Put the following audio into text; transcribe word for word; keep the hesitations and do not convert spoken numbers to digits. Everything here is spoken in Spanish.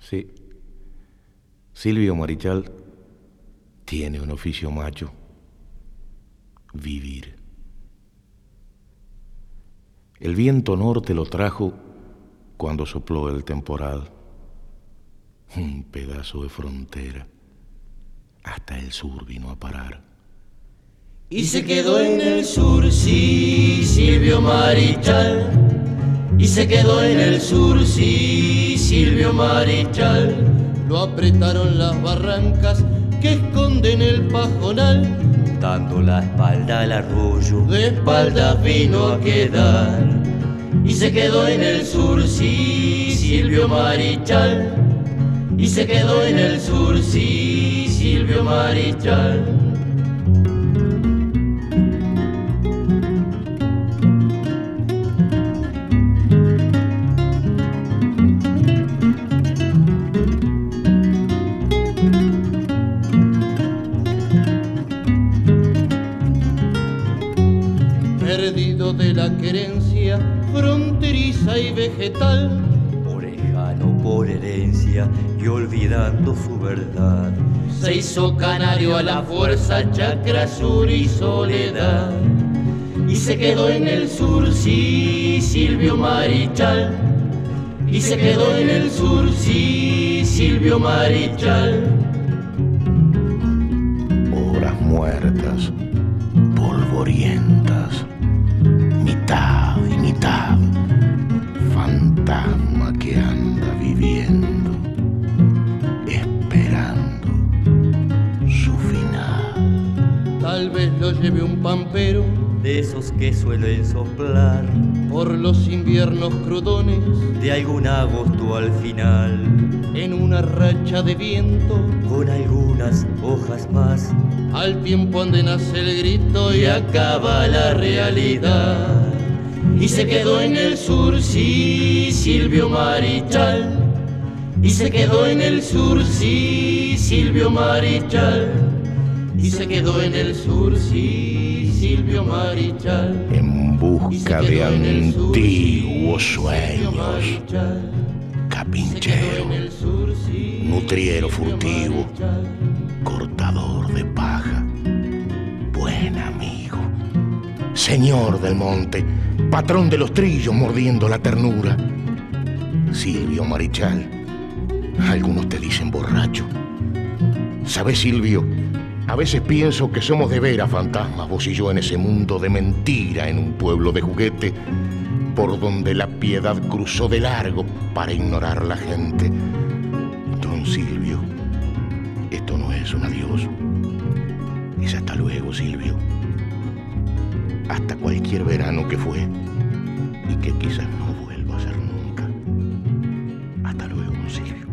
Sí, Silvio Marichal tiene un oficio macho: vivir. El viento norte lo trajo cuando sopló el temporal, un pedazo de frontera, hasta el sur vino a parar. Y se quedó en el sur, sí, Silvio Marichal. Y se quedó en el sur, sí, Silvio Marichal. Lo apretaron las barrancas que esconden el pajonal, dando la espalda al arroyo, de espaldas vino a quedar. Y se quedó en el sur, sí, Silvio Marichal. Y se quedó en el sur, sí, Silvio Marichal. Perdido de la querencia fronteriza y vegetal, orejano por herencia y olvidando su verdad, se hizo canario a la fuerza, chacra, sur y soledad. Y se quedó en el sur, sí, Silvio Marichal. Y se quedó en el sur, sí, Silvio Marichal. Horas muertas, polvorientas, mitad y mitad, fantasma que anda viviendo, esperando su final. Tal vez lo lleve un pampero, de esos que suelen soplar por los inviernos crudones de algún agosto al final, en una racha de viento con algunas hojas más. Al tiempo donde nace el grito y acaba la realidad. Y se quedó en el sur, sí, Silvio Marichal. Y se quedó en el sur, sí, Silvio Marichal. Y se quedó en el sur, sí, Silvio Marichal. En busca de antiguos sueños, capinchero, nutriero furtivo, cortador de paja, buen amigo, señor del monte, patrón de los trillos mordiendo la ternura. Silvio Marichal, algunos te dicen borracho. ¿Sabes, Silvio? A veces pienso que somos de veras fantasmas, vos y yo, en ese mundo de mentira, en un pueblo de juguete, por donde la piedad cruzó de largo para ignorar la gente. Don Silvio, esto no es un adiós, es hasta luego, Silvio. Hasta cualquier verano que fue y que quizás no vuelva a ser nunca. Hasta luego, Silvio.